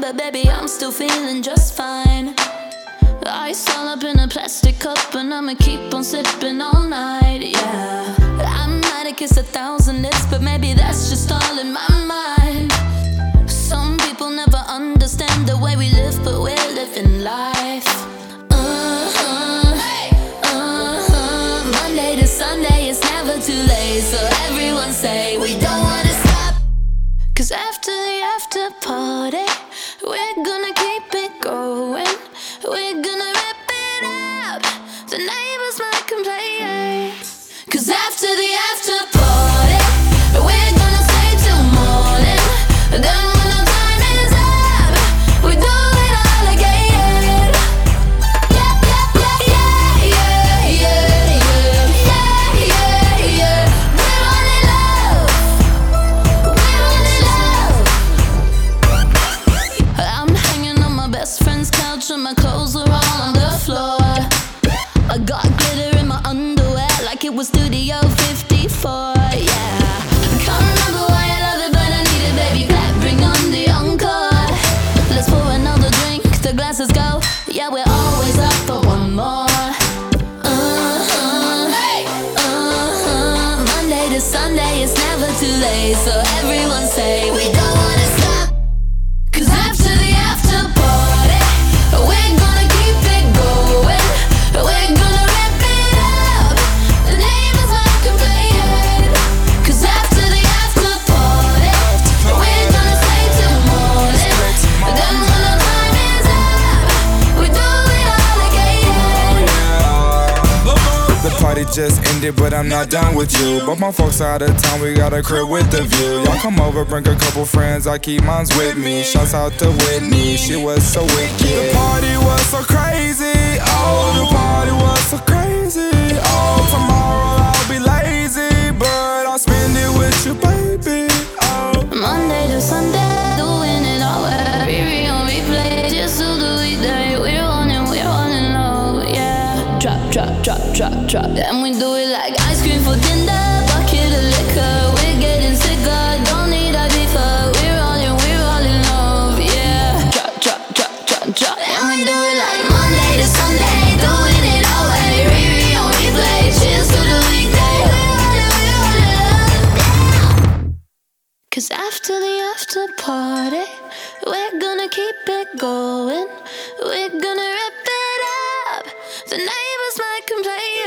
but baby, I'm still feeling just fine. Ice all up in a plastic cup, and I'ma keep on sipping all night, yeah. I might have kissed 1,000 lips, but maybe that's just all in my mind. Some people never understand the way we live, but we're living life. Monday to Sunday, it's never too late, so everyone say we don't wanna stop. 'Cause after the after party, we're gonna keep it going. We're gonna rip it up, the neighbors might complain. 'Cause after the after party, we're gonna stay till morning. Then when the time is up, we do it all again. Yeah, yeah, yeah, yeah, yeah, yeah, yeah, yeah, yeah. We're running love, we're running love. I'm hanging on my best friend's couch and my clothes are all on the floor. I got glitter in my underwear like it was Studio 54, yeah. I can't remember why I love it, but I need it, baby. Clap, bring on the encore. Let's pour another drink, the glasses go. Yeah, we're always up for one more. Monday to Sunday, it's never too late, so everyone say we don't wanna stop. 'Cause after the after party, we're gonna keep it going. We're gonna rip it up, the neighbors might complain. 'Cause after the after party, we're gonna stay till morning. Then when the time is up, we do it all again. The party just ended, but I'm not done with you. But my folks out of town, we got a crib with the view. Y'all come over, bring a couple friends, I keep mines with me. Shouts out to Whitney, she was so wicked. The party was so crazy, oh, the party was so crazy. Oh, tomorrow I'll be lazy, but I'll spend it with you, baby. Oh, Monday to Sunday, doing it all Riri on replay, just to the weekday. We're running low, yeah. Drop, drop, drop, drop, drop. And we do it like ice cream for dinner, bucket of liquor. We're getting sicker, don't need a beefer. We're rolling low, yeah. Drop, drop, drop, drop, drop. And we do it like Monday to Sunday, doing it all Riri on replay, cheers to the weekday. We're rolling low. 'Cause after the after party, we're gonna keep it going. We're gonna rip it up, the neighbors might complain.